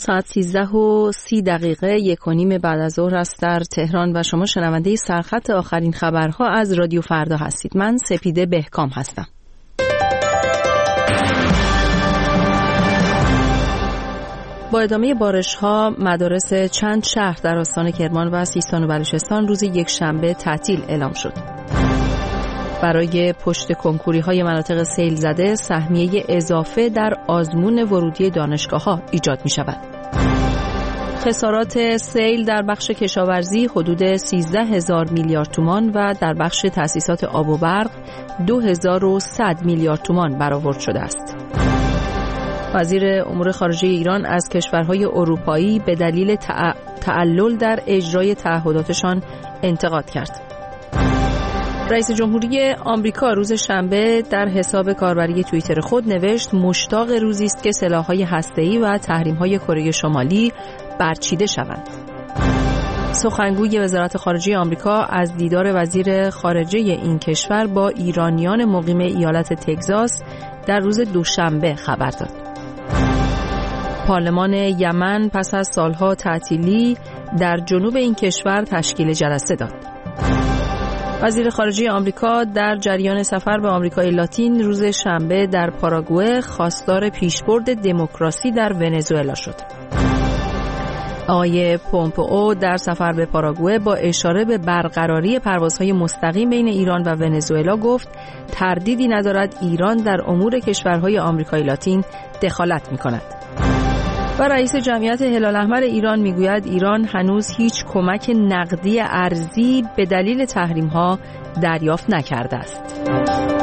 ساعت 13:30 1:30 بعد از ظهر است در تهران و شما شنونده سرخط آخرین خبرها از رادیو فردا هستید. من سپیده بهکام هستم. با ادامه بارش‌ها مدارس چند شهر در استان کرمان و سیستان و بلوچستان روز یکشنبه تعطیل اعلام شد. برای پشت کنکوری‌های مناطق سیل زده سهمیه اضافه در آزمون ورودی دانشگاه‌ها ایجاد می‌شود. خسارات سیل در بخش کشاورزی حدود 13,000 میلیارد تومان و در بخش تأسیسات آب و برق 2,100 میلیارد تومان برآورد شده است. وزیر امور خارجه ایران از کشورهای اروپایی به دلیل تعلل در اجرای تعهداتشان انتقاد کرد. رئیس جمهوری آمریکا روز شنبه در حساب کاربری توییتر خود نوشت مشتاق روزی است که سلاح‌های هسته‌ای و تحریم‌های کره شمالی برچیده شوند. سخنگوی وزارت خارجه آمریکا از دیدار وزیر خارجه این کشور با ایرانیان مقیم ایالت تگزاس در روز دوشنبه خبر داد. پارلمان یمن پس از سالها تعطیلی در جنوب این کشور تشکیل جلسه داد. وزیر خارجه آمریکا در جریان سفر به آمریکای لاتین روز شنبه در پاراگوئه خواستار پیشبرد دموکراسی در ونزوئلا شد. آقای پومپئو در سفر به پاراگوئه با اشاره به برقراری پروازهای مستقیم بین ایران و ونزوئلا گفت تردیدی ندارد ایران در امور کشورهای آمریکای لاتین دخالت می‌کند. و رئیس جمعیت هلال احمر ایران میگوید ایران هنوز هیچ کمک نقدی ارزی به دلیل تحریم‌ها دریافت نکرده است.